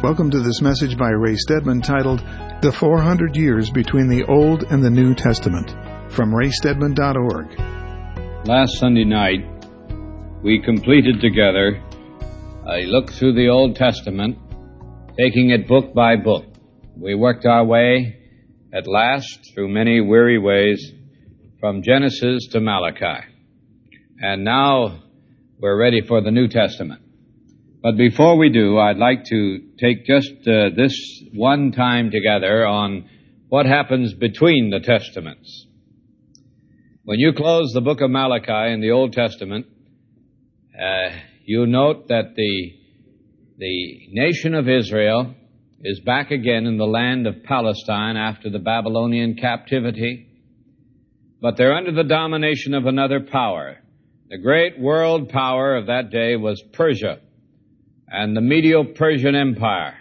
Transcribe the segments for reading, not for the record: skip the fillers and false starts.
Welcome to this message by Ray Stedman titled, The 400 Years Between the Old and the New Testament, from raystedman.org. Last Sunday night, we completed together a look through the Old Testament, taking it book by book. We worked our way, at last, through many weary ways, from Genesis to Malachi. And now we're ready for the New Testament. But before we do, I'd like to take just this one time together on what happens between the Testaments. When you close the book of Malachi in the Old Testament, you note that the nation of Israel is back again in the land of Palestine after the Babylonian captivity, but they're under the domination of another power. The great world power of that day was Persia and the Medo-Persian Empire.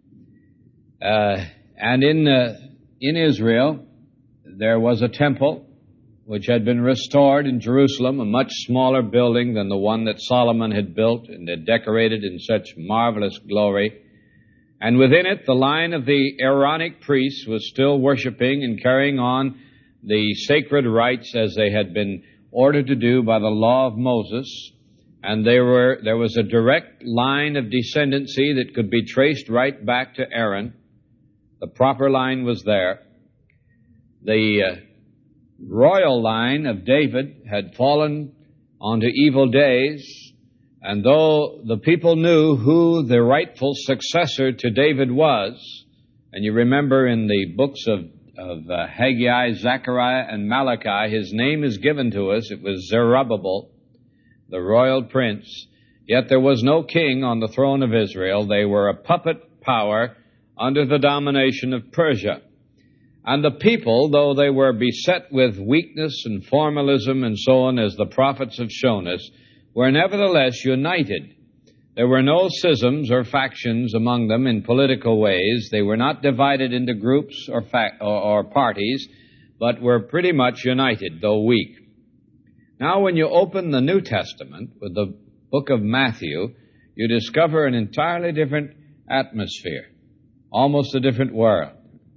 And in Israel, there was a temple which had been restored in Jerusalem, a much smaller building than the one that Solomon had built and had decorated in such marvelous glory. And within it, the line of the Aaronic priests was still worshiping and carrying on the sacred rites as they had been ordered to do by the law of Moses. And there was a direct line of descendancy that could be traced right back to Aaron. The proper line was there. The royal line of David had fallen onto evil days, and though the people knew who the rightful successor to David was, and you remember in the books of Haggai, Zechariah, and Malachi, his name is given to us. It was Zerubbabel, the royal prince. Yet there was no king on the throne of Israel. They were a puppet power under the domination of Persia. And the people, though they were beset with weakness and formalism and so on, as the prophets have shown us, were nevertheless united. There were no schisms or factions among them in political ways. They were not divided into groups or parties, but were pretty much united, though weak. Now, when you open the New Testament with the book of Matthew, you discover an entirely different atmosphere, almost a different world.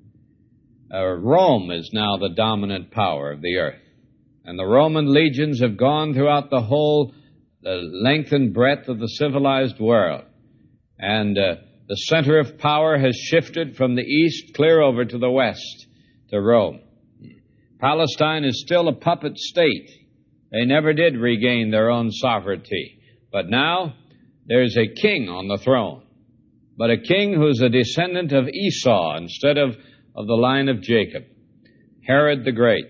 Rome is now the dominant power of the earth, and the Roman legions have gone throughout the whole length and breadth of the civilized world, and the center of power has shifted from the east clear over to the west, to Rome. Palestine is still a puppet state. They never did regain their own sovereignty. But now there's a king on the throne, but a king who's a descendant of Esau instead of the line of Jacob, Herod the Great.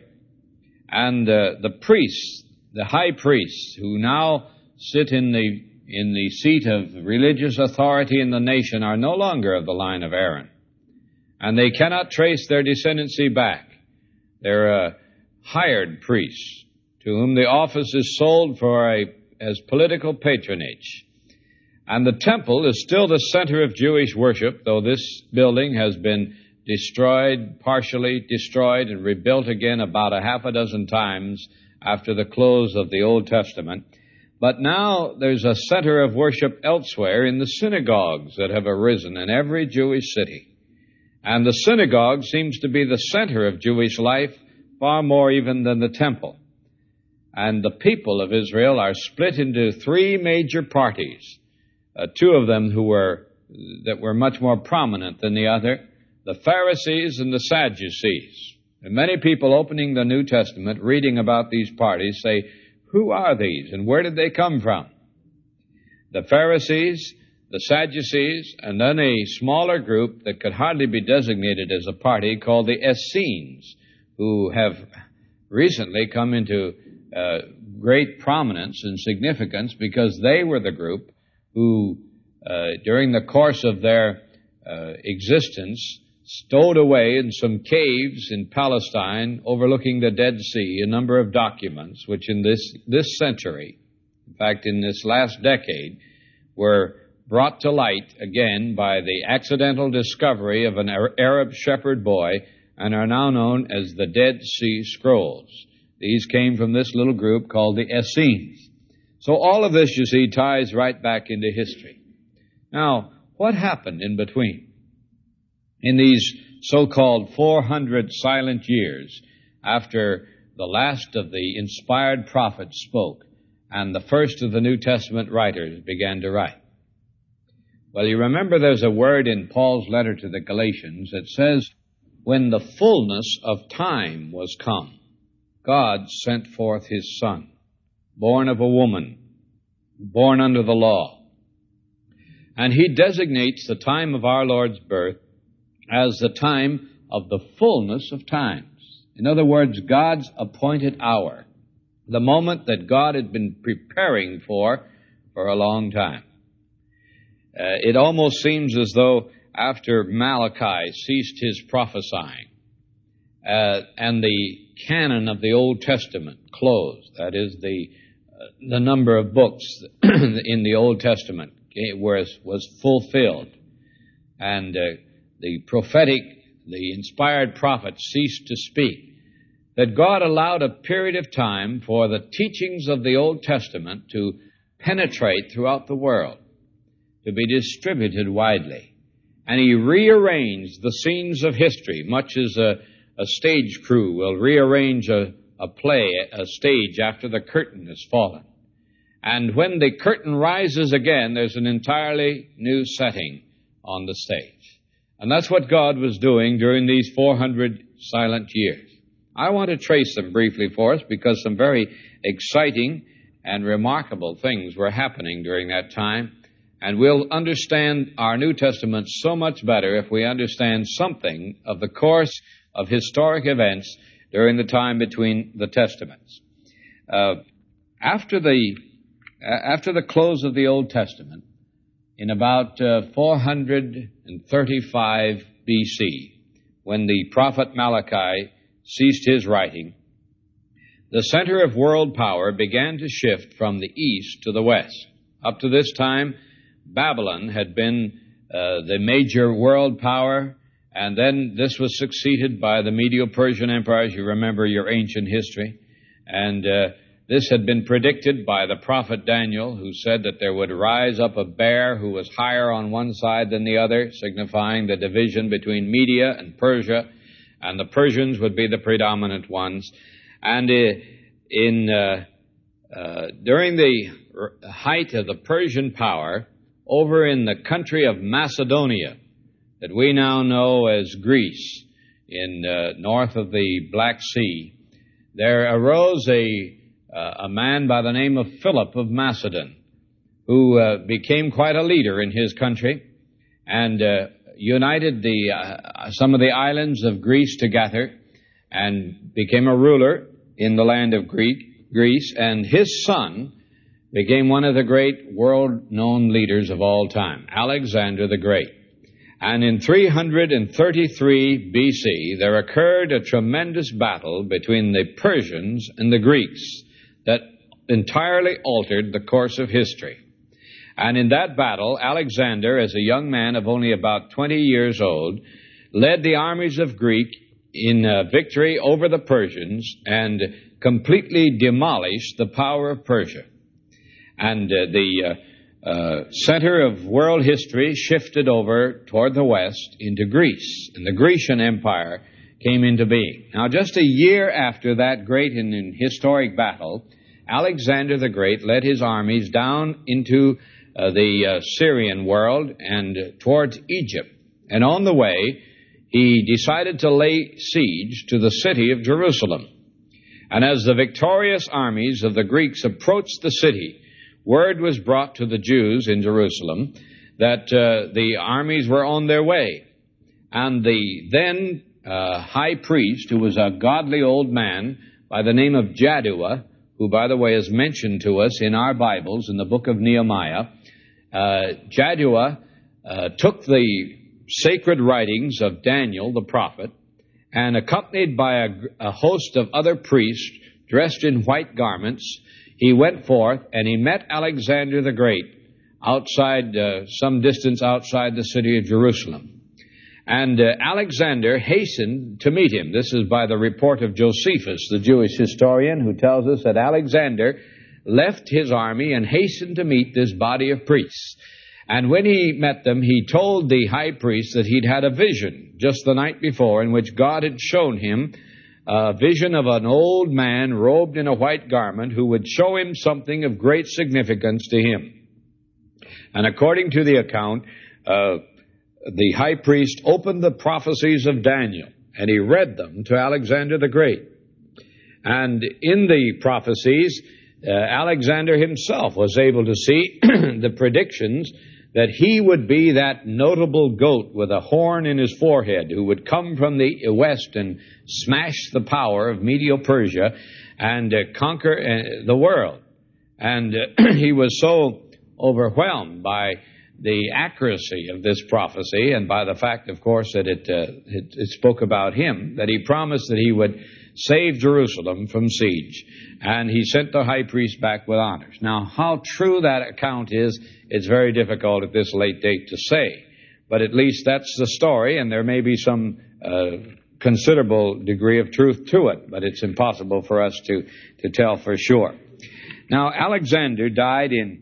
And the priests, the high priests, who now sit in the seat of religious authority in the nation, are no longer of the line of Aaron. And they cannot trace their descendancy back. They're hired priests, to whom the office is sold as political patronage. And the temple is still the center of Jewish worship, though this building has been partially destroyed, and rebuilt again about a half a dozen times after the close of the Old Testament. But now there's a center of worship elsewhere in the synagogues that have arisen in every Jewish city. And the synagogue seems to be the center of Jewish life far more even than the temple. And the people of Israel are split into three major parties, two of them that were much more prominent than the other, the Pharisees and the Sadducees. And many people opening the New Testament, reading about these parties, say, who are these and where did they come from? The Pharisees, the Sadducees, and then a smaller group that could hardly be designated as a party called the Essenes, who have recently come into great prominence and significance because they were the group who, during the course of their existence, stowed away in some caves in Palestine overlooking the Dead Sea a number of documents which in this century, in fact in this last decade, were brought to light again by the accidental discovery of an Arab shepherd boy and are now known as the Dead Sea Scrolls. These came from this little group called the Essenes. So all of this, you see, ties right back into history. Now, what happened in between? In these so-called 400 silent years after the last of the inspired prophets spoke and the first of the New Testament writers began to write. Well, you remember there's a word in Paul's letter to the Galatians that says, when the fullness of time was come, God sent forth his Son, born of a woman, born under the law. And he designates the time of our Lord's birth as the time of the fullness of times. In other words, God's appointed hour, the moment that God had been preparing for a long time. It almost seems as though after Malachi ceased his prophesying and the canon of the Old Testament closed, that is, the number of books in the Old Testament was fulfilled, and the prophetic, the inspired prophets ceased to speak, that God allowed a period of time for the teachings of the Old Testament to penetrate throughout the world, to be distributed widely. And he rearranged the scenes of history, much as a stage crew will rearrange a play, a stage, after the curtain has fallen. And when the curtain rises again, there's an entirely new setting on the stage. And that's what God was doing during these 400 silent years. I want to trace them briefly for us because some very exciting and remarkable things were happening during that time. And we'll understand our New Testament so much better if we understand something of the course of historic events during the time between the Testaments. After the close of the Old Testament, in about 435 B.C., when the prophet Malachi ceased his writing, the center of world power began to shift from the east to the west. Up to this time, Babylon had been the major world power, and then this was succeeded by the Medo-Persian Empire, as you remember your ancient history. And this had been predicted by the prophet Daniel, who said that there would rise up a bear who was higher on one side than the other, signifying the division between Media and Persia, and the Persians would be the predominant ones. And during the height of the Persian power, over in the country of Macedonia, that we now know as Greece, in north of the Black Sea, there arose a man by the name of Philip of Macedon, who became quite a leader in his country and united some of the islands of Greece together and became a ruler in the land of Greece, and his son became one of the great world-known leaders of all time, Alexander the Great. And in 333 B.C., there occurred a tremendous battle between the Persians and the Greeks that entirely altered the course of history. And in that battle, Alexander, as a young man of only about 20 years old, led the armies of Greece in victory over the Persians and completely demolished the power of Persia. And the center of world history shifted over toward the west into Greece, and the Grecian Empire came into being. Now, just a year after that great and historic battle, Alexander the Great led his armies down into the Syrian world and towards Egypt. And on the way, he decided to lay siege to the city of Jerusalem. And as the victorious armies of the Greeks approached the city, word was brought to the Jews in Jerusalem that the armies were on their way. And the then high priest, who was a godly old man by the name of Jaddua, who, by the way, is mentioned to us in our Bibles in the book of Nehemiah, Jaddua took the sacred writings of Daniel the prophet, and accompanied by a host of other priests dressed in white garments, he went forth and he met Alexander the Great outside, some distance outside the city of Jerusalem. And Alexander hastened to meet him. This is by the report of Josephus, the Jewish historian, who tells us that Alexander left his army and hastened to meet this body of priests. And when he met them, he told the high priest that he'd had a vision just the night before in which God had shown him a vision of an old man robed in a white garment who would show him something of great significance to him. And according to the account, the high priest opened the prophecies of Daniel, and he read them to Alexander the Great. And in the prophecies, Alexander himself was able to see the predictions that he would be that notable goat with a horn in his forehead who would come from the west and smash the power of Medo-Persia and conquer the world. And he was so overwhelmed by the accuracy of this prophecy and by the fact, of course, that it spoke about him, that he promised that he would save Jerusalem from siege. And he sent the high priest back with honors. Now, how true that account is, it's very difficult at this late date to say. But at least that's the story, and there may be some considerable degree of truth to it, but it's impossible for us to tell for sure. Now, Alexander died in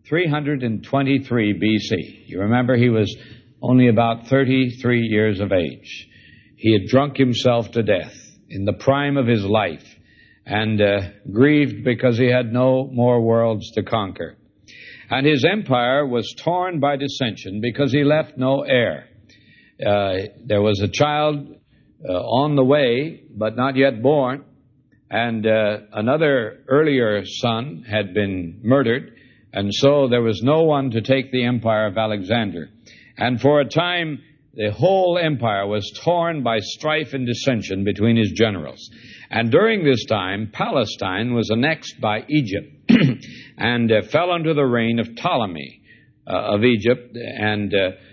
323 B.C. You remember he was only about 33 years of age. He had drunk himself to death in the prime of his life and grieved because he had no more worlds to conquer. And his empire was torn by dissension because he left no heir. There was a child on the way, but not yet born, and another earlier son had been murdered, and so there was no one to take the empire of Alexander. And for a time, the whole empire was torn by strife and dissension between his generals. And during this time, Palestine was annexed by Egypt and fell under the reign of Ptolemy of Egypt and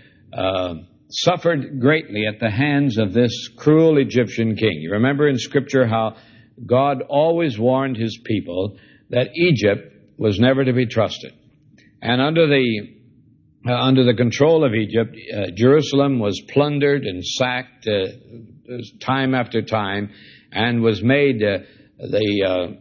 suffered greatly at the hands of this cruel Egyptian king. You remember in Scripture how God always warned his people that Egypt was never to be trusted. And under the control of Egypt, Jerusalem was plundered and sacked time after time, and was made the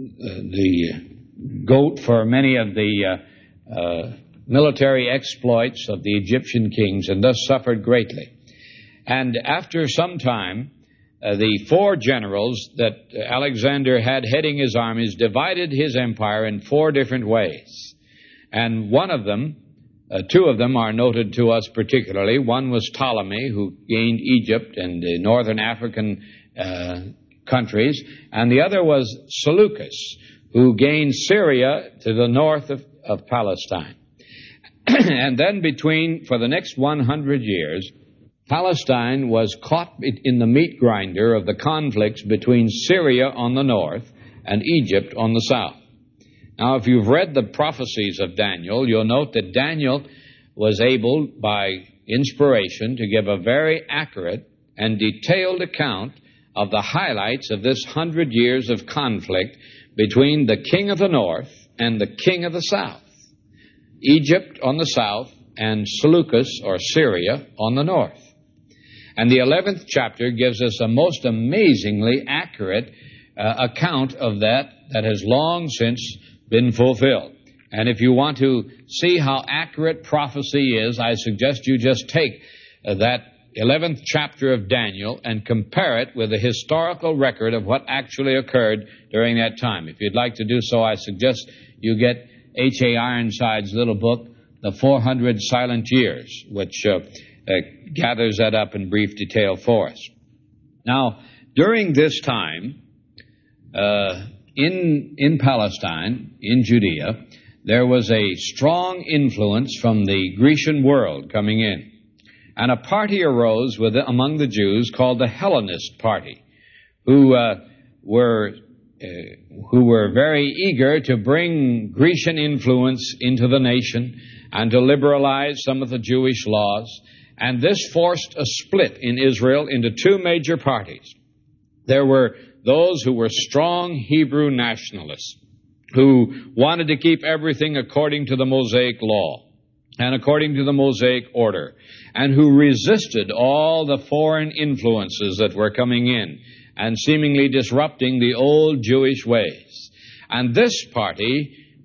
goat for many of the military exploits of the Egyptian kings, and thus suffered greatly. And after some time, the four generals that Alexander had heading his armies divided his empire in four different ways. And one of them, two of them are noted to us particularly. One was Ptolemy, who gained Egypt and the northern African countries, and the other was Seleucus, who gained Syria to the north of Palestine. And then for the next 100 years, Palestine was caught in the meat grinder of the conflicts between Syria on the north and Egypt on the south. Now, if you've read the prophecies of Daniel, you'll note that Daniel was able, by inspiration, to give a very accurate and detailed account of the highlights of this 100 years of conflict between the king of the north and the king of the south. Egypt on the south and Seleucus, or Syria, on the north. And the 11th chapter gives us a most amazingly accurate account of that has long since been fulfilled. And if you want to see how accurate prophecy is, I suggest you just take that 11th chapter of Daniel and compare it with the historical record of what actually occurred during that time. If you'd like to do so, I suggest you get H.A. Ironside's little book, The 400 Silent Years, which gathers that up in brief detail for us. Now, during this time, in Palestine, in Judea, there was a strong influence from the Grecian world coming in. And a party arose among the Jews called the Hellenist party, who were very eager to bring Grecian influence into the nation and to liberalize some of the Jewish laws. And this forced a split in Israel into two major parties. There were those who were strong Hebrew nationalists, who wanted to keep everything according to the Mosaic law and according to the Mosaic order, and who resisted all the foreign influences that were coming in and seemingly disrupting the old Jewish ways. And this party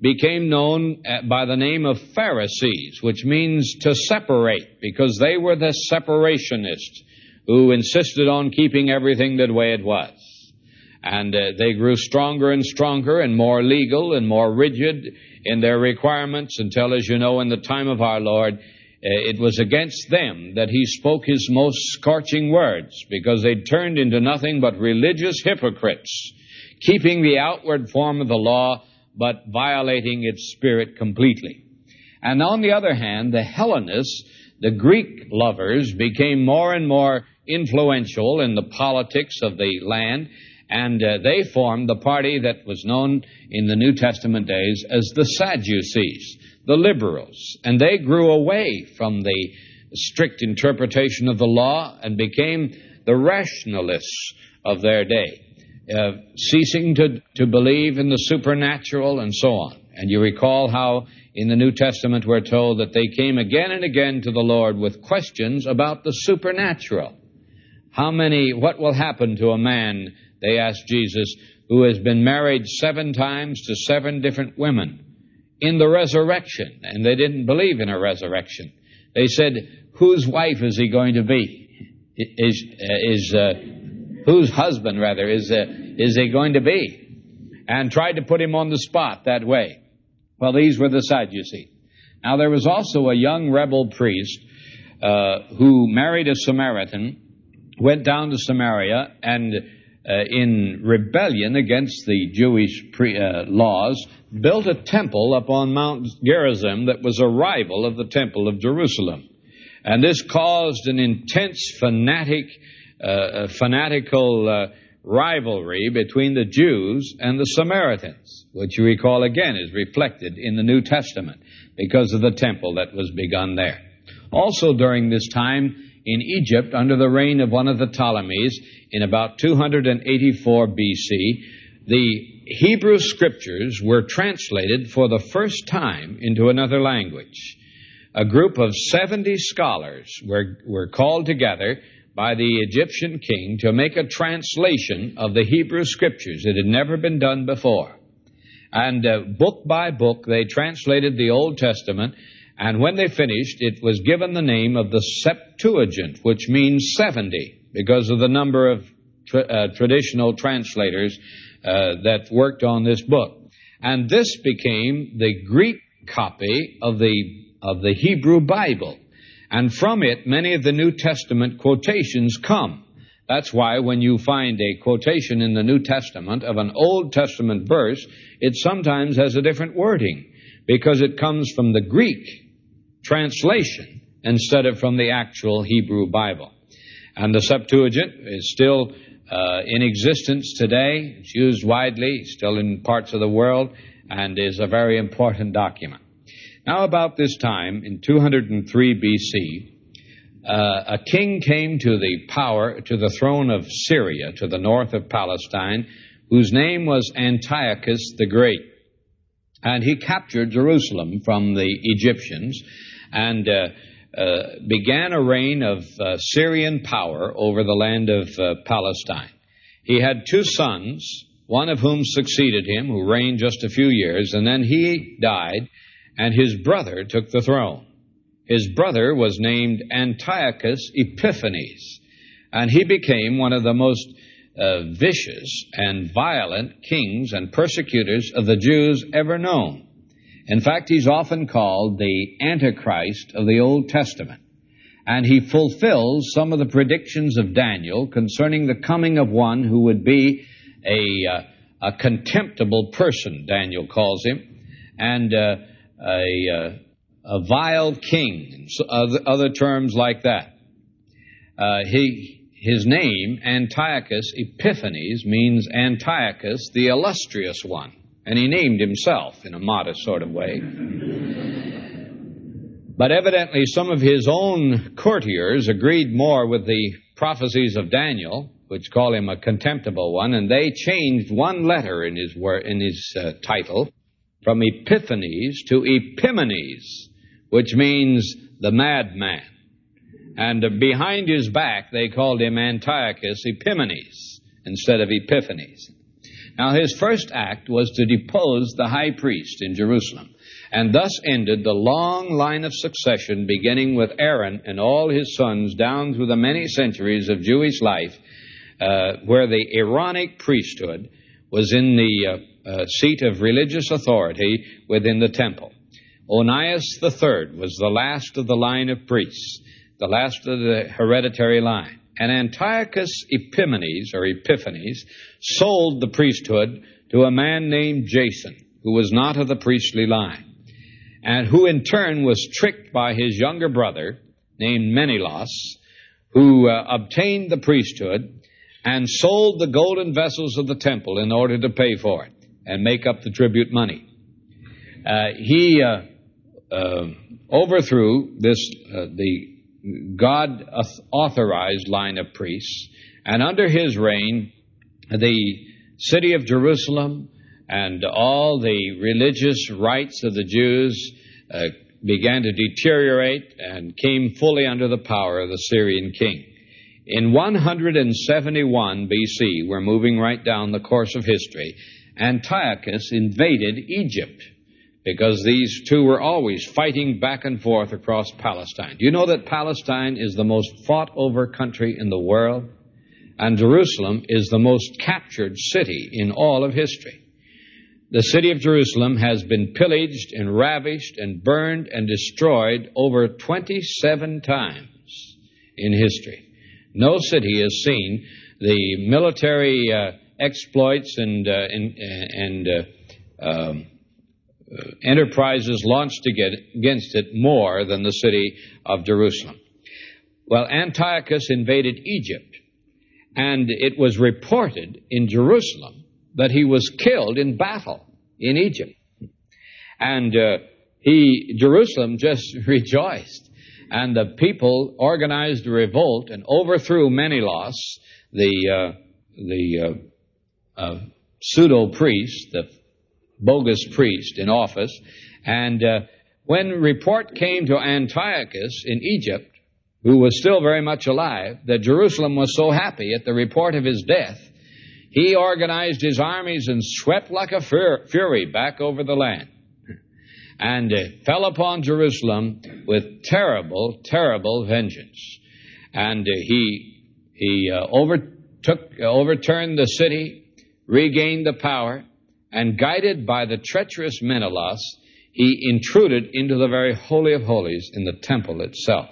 became known by the name of Pharisees, which means to separate, because they were the separationists who insisted on keeping everything the way it was. And they grew stronger and stronger and more legal and more rigid in their requirements until, as you know, in the time of our Lord, it was against them that he spoke his most scorching words, because they'd turned into nothing but religious hypocrites, keeping the outward form of the law, but violating its spirit completely. And on the other hand, the Hellenists, the Greek lovers, became more and more influential in the politics of the land, and they formed the party that was known in the New Testament days as the Sadducees, the liberals. And they grew away from the strict interpretation of the law and became the rationalists of their day, ceasing to believe in the supernatural and so on. And you recall how in the New Testament we're told that they came again and again to the Lord with questions about the supernatural. What will happen to a man, they asked Jesus, who has been married 7 times to 7 different women in the resurrection? And they didn't believe in a resurrection. They said, whose wife is he going to be? Whose husband, rather, is he going to be? And tried to put him on the spot that way. Well, these were the Sadducees. Now, there was also a young rebel priest who married a Samaritan, went down to Samaria, and in rebellion against the Jewish laws, built a temple upon Mount Gerizim that was a rival of the temple of Jerusalem. And this caused an intense fanatical rivalry between the Jews and the Samaritans, which you recall again is reflected in the New Testament because of the temple that was begun there. Also during this time in Egypt, under the reign of one of the Ptolemies, in about 284 B.C., the Hebrew Scriptures were translated for the first time into another language. A group of 70 scholars were called together by the Egyptian king to make a translation of the Hebrew Scriptures. It had never been done before. And book by book, they translated the Old Testament, and when they finished, it was given the name of the Septuagint, which means 70, because of the number of traditional translators that worked on this book. And this became the Greek copy of the Hebrew Bible. And from it, many of the New Testament quotations come. That's why when you find a quotation in the New Testament of an Old Testament verse, it sometimes has a different wording, because it comes from the Greek translation instead of from the actual Hebrew Bible. And the Septuagint is still in existence today. It's used widely, still in parts of the world, and is a very important document. Now, about this time, in 203 B.C., a king came to the throne of Syria, to the north of Palestine, whose name was Antiochus the Great. And he captured Jerusalem from the Egyptians and began a reign of Syrian power over the land of Palestine. He had 2 sons, one of whom succeeded him, who reigned just a few years, and then he died, and his brother took the throne. His brother was named Antiochus Epiphanes, and he became one of the most vicious and violent kings and persecutors of the Jews ever known. In fact, he's often called the Antichrist of the Old Testament, and he fulfills some of the predictions of Daniel concerning the coming of one who would be a contemptible person, Daniel calls him, and a vile king, and other terms like that. His name, Antiochus Epiphanes, means Antiochus, the illustrious one. And he named himself in a modest sort of way. But evidently some of his own courtiers agreed more with the prophecies of Daniel, which call him a contemptible one, and they changed one letter in his title from Epiphanes to Epimanes, which means the madman. And behind his back, they called him Antiochus Epimanes instead of Epiphanes. Now, his first act was to depose the high priest in Jerusalem, and thus ended the long line of succession beginning with Aaron and all his sons down through the many centuries of Jewish life, where the Aaronic priesthood was in the seat of religious authority within the temple. Onias III was the last of the line of priests, the last of the hereditary line. And Antiochus Epiphanes sold the priesthood to a man named Jason, who was not of the priestly line, and who in turn was tricked by his younger brother named Menelaus, who obtained the priesthood and sold the golden vessels of the temple in order to pay for it and make up the tribute money. He overthrew the God-authorized line of priests, and under his reign, the city of Jerusalem and all the religious rites of the Jews began to deteriorate and came fully under the power of the Syrian king. In 171 B.C., we're moving right down the course of history, Antiochus invaded Egypt, because these two were always fighting back and forth across Palestine. Do you know that Palestine is the most fought-over country in the world? And Jerusalem is the most captured city in all of history. The city of Jerusalem has been pillaged and ravished and burned and destroyed over 27 times in history. No city has seen the military exploits and enterprises launched against it more than the city of Jerusalem. Well, Antiochus invaded Egypt, and it was reported in Jerusalem that he was killed in battle in Egypt. And Jerusalem just rejoiced, and the people organized a revolt and overthrew Menelaus, the pseudo-priest, the bogus priest in office. And when report came to Antiochus in Egypt, who was still very much alive, that Jerusalem was so happy at the report of his death, he organized his armies and swept like a fury back over the land and fell upon Jerusalem with terrible, terrible vengeance. And he overturned the city, regained the power, and guided by the treacherous Menelaus, he intruded into the very Holy of Holies in the temple itself.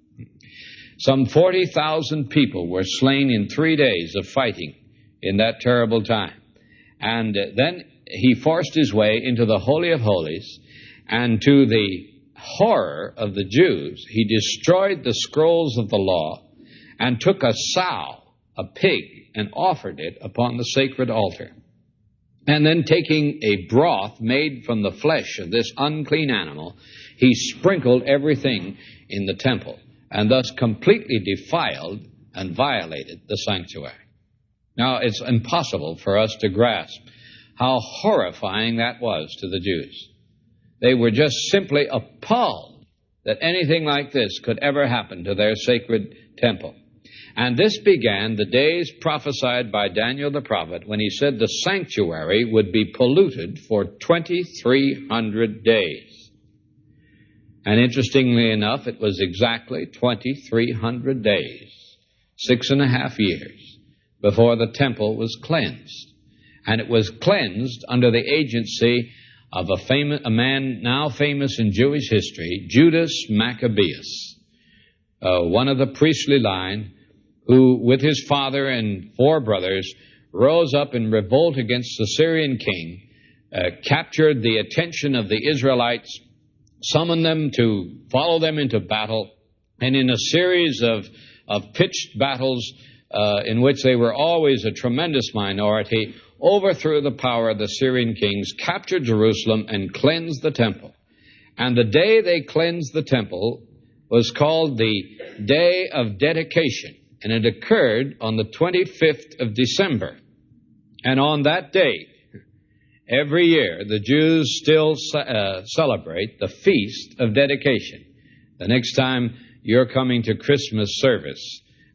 Some 40,000 people were slain in 3 days of fighting in that terrible time. And then he forced his way into the Holy of Holies, and to the horror of the Jews, he destroyed the scrolls of the law and took a sow, a pig, and offered it upon the sacred altar. And then taking a broth made from the flesh of this unclean animal, he sprinkled everything in the temple, and thus completely defiled and violated the sanctuary. Now, it's impossible for us to grasp how horrifying that was to the Jews. They were just simply appalled that anything like this could ever happen to their sacred temple. And this began the days prophesied by Daniel the prophet when he said the sanctuary would be polluted for 2,300 days. And interestingly enough, it was exactly 2,300 days, 6.5 years, before the temple was cleansed. And it was cleansed under the agency of a man now famous in Jewish history, Judas Maccabeus, one of the priestly line, who, with his father and 4 brothers, rose up in revolt against the Syrian king, captured the attention of the Israelites, summoned them to follow them into battle, and in a series of pitched battles in which they were always a tremendous minority, overthrew the power of the Syrian kings, captured Jerusalem, and cleansed the temple. And the day they cleansed the temple was called the Day of Dedication, and it occurred on the 25th of December. And on that day, every year, the Jews still celebrate the Feast of Dedication. The next time you're coming to Christmas service,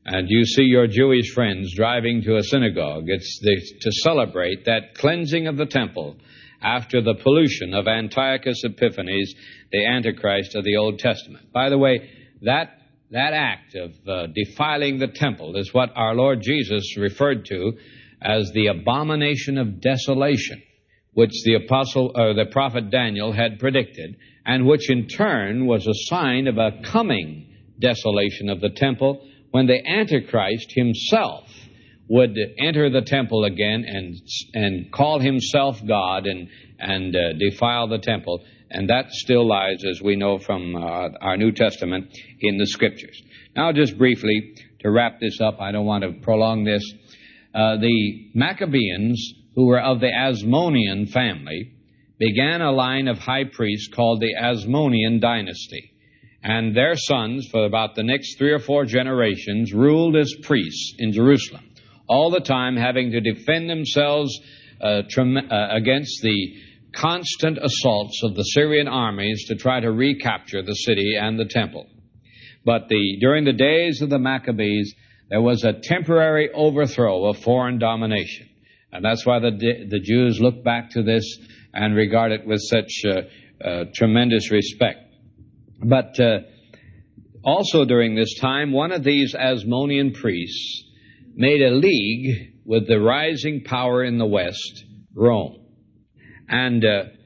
and you see your Jewish friends driving to a synagogue, it's to celebrate that cleansing of the temple after the pollution of Antiochus Epiphanes, the Antichrist of the Old Testament. By the way, that act of defiling the temple is what our Lord Jesus referred to as the abomination of desolation, which the prophet Daniel had predicted, and which in turn was a sign of a coming desolation of the temple when the Antichrist himself would enter the temple again and call himself God and defile the temple. And that still lies, as we know from our New Testament, in the Scriptures. Now, just briefly, to wrap this up, I don't want to prolong this. The Maccabeans, who were of the Asmonean family, began a line of high priests called the Asmonean dynasty. And their sons, for about the next 3 or 4 generations, ruled as priests in Jerusalem, all the time having to defend themselves against the constant assaults of the Syrian armies to try to recapture the city and the temple. But during the days of the Maccabees, there was a temporary overthrow of foreign domination. And that's why the Jews look back to this and regard it with such tremendous respect. But also during this time, one of these Asmonean priests made a league with the rising power in the West, Rome, and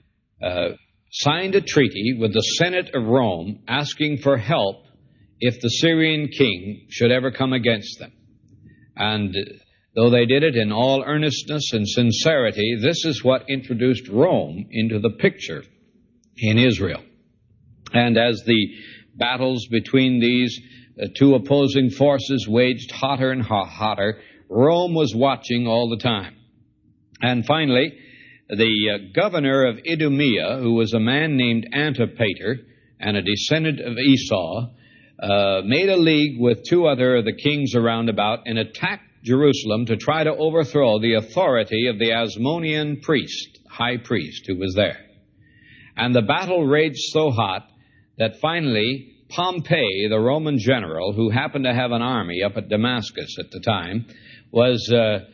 signed a treaty with the Senate of Rome asking for help if the Syrian king should ever come against them. And though they did it in all earnestness and sincerity, this is what introduced Rome into the picture in Israel. And as the battles between these two opposing forces waged hotter and hotter, Rome was watching all the time. And finally, the governor of Idumea, who was a man named Antipater and a descendant of Esau, made a league with 2 other of the kings around about and attacked Jerusalem to try to overthrow the authority of the Asmonean priest, high priest, who was there. And the battle raged so hot that finally Pompey, the Roman general, who happened to have an army up at Damascus at the time, was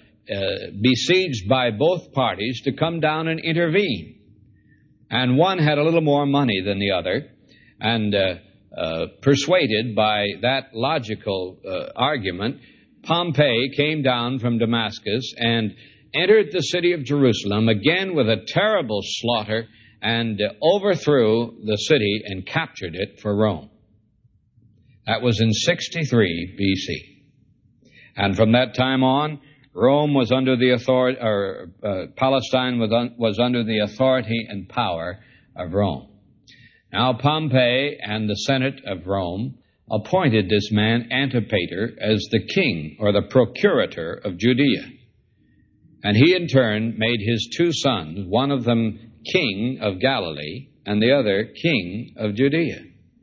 besieged by both parties to come down and intervene. And one had a little more money than the other, and persuaded by that logical argument, Pompey came down from Damascus and entered the city of Jerusalem, again with a terrible slaughter, and overthrew the city and captured it for Rome. That was in 63 B.C. And from that time on, Rome was under the authority, Palestine was under the authority and power of Rome. Now Pompey and the Senate of Rome appointed this man Antipater as the king or the procurator of Judea. And he in turn made his 2 sons, one of them king of Galilee and the other king of Judea.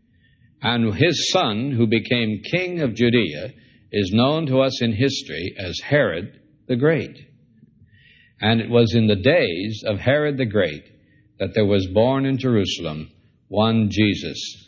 And his son, who became king of Judea, is known to us in history as Herod the Great. And it was in the days of Herod the Great that there was born in Jerusalem one Jesus.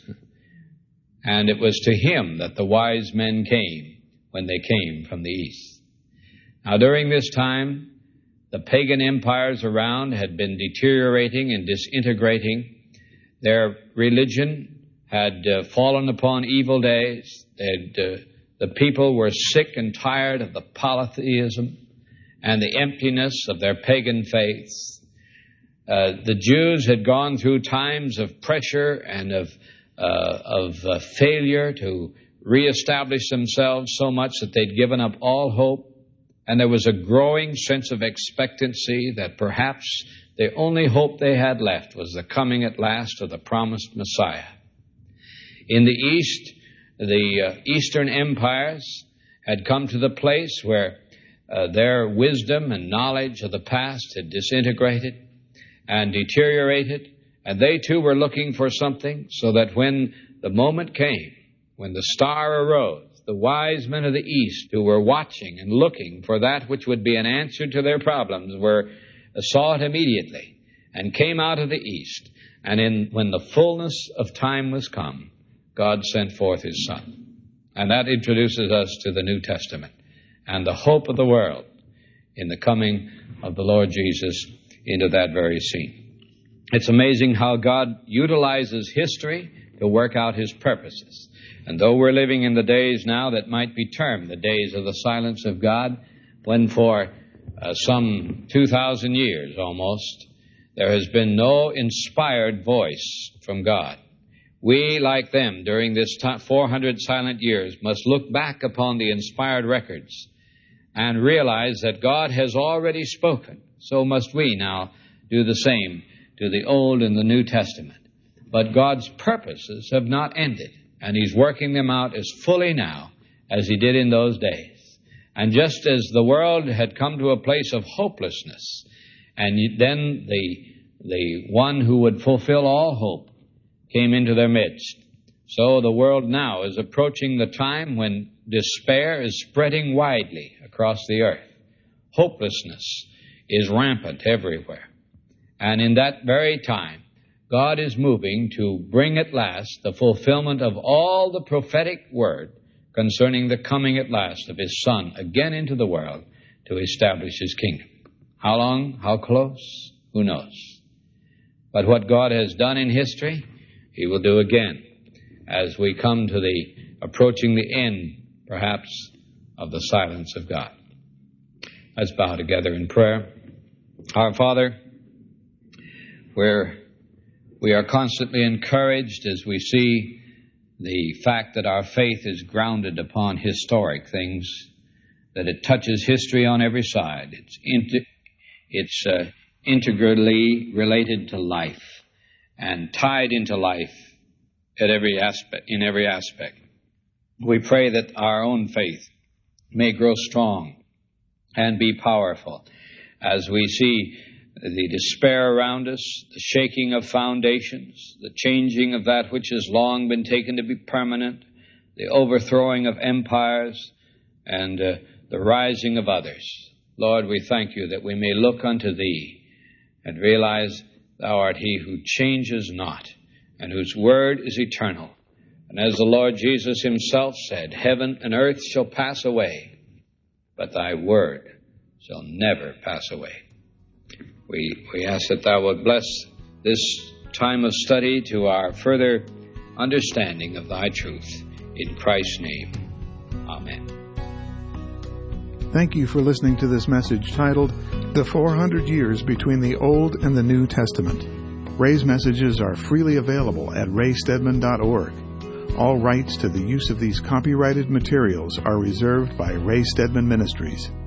And it was to him that the wise men came when they came from the east. Now, during this time, the pagan empires around had been deteriorating and disintegrating. Their religion had fallen upon evil days. The people were sick and tired of the polytheism and the emptiness of their pagan faiths. The Jews had gone through times of pressure and of failure to reestablish themselves so much that they'd given up all hope. And there was a growing sense of expectancy that perhaps the only hope they had left was the coming at last of the promised Messiah. In the East, the Eastern empires had come to the place where their wisdom and knowledge of the past had disintegrated and deteriorated, and they too were looking for something, so that when the moment came, when the star arose, the wise men of the East who were watching and looking for that which would be an answer to their problems saw it immediately and came out of the East. And when the fullness of time was come, God sent forth His Son. And that introduces us to the New Testament and the hope of the world in the coming of the Lord Jesus into that very scene. It's amazing how God utilizes history to work out His purposes. And though we're living in the days now that might be termed the days of the silence of God, when for some 2,000 years almost, there has been no inspired voice from God, we, like them, during this 400 silent years, must look back upon the inspired records and realize that God has already spoken. So must we now do the same to the Old and the New Testament. But God's purposes have not ended, and He's working them out as fully now as He did in those days. And just as the world had come to a place of hopelessness, and then the one who would fulfill all hope came into their midst, so the world now is approaching the time when despair is spreading widely across the earth. Hopelessness is rampant everywhere. And in that very time, God is moving to bring at last the fulfillment of all the prophetic word concerning the coming at last of His Son again into the world to establish His kingdom. How long? How close? Who knows? But what God has done in history, He will do again as we come to approaching the end, perhaps, of the silence of God. Let's bow together in prayer. Our Father, we are constantly encouraged as we see the fact that our faith is grounded upon historic things, that it touches history on every side. It's integrally related to life and tied into life in every aspect. We pray that our own faith may grow strong and be powerful as we see the despair around us, the shaking of foundations, the changing of that which has long been taken to be permanent, the overthrowing of empires, and the rising of others. Lord, we thank You that we may look unto Thee and realize Thou art He who changes not and whose word is eternal. And as the Lord Jesus Himself said, heaven and earth shall pass away, but Thy word shall never pass away. We ask that Thou would bless this time of study to our further understanding of Thy truth. In Christ's name, amen. Thank you for listening to this message titled, The 400 Years Between the Old and the New Testament. Ray's messages are freely available at raystedman.org. All rights to the use of these copyrighted materials are reserved by Ray Stedman Ministries.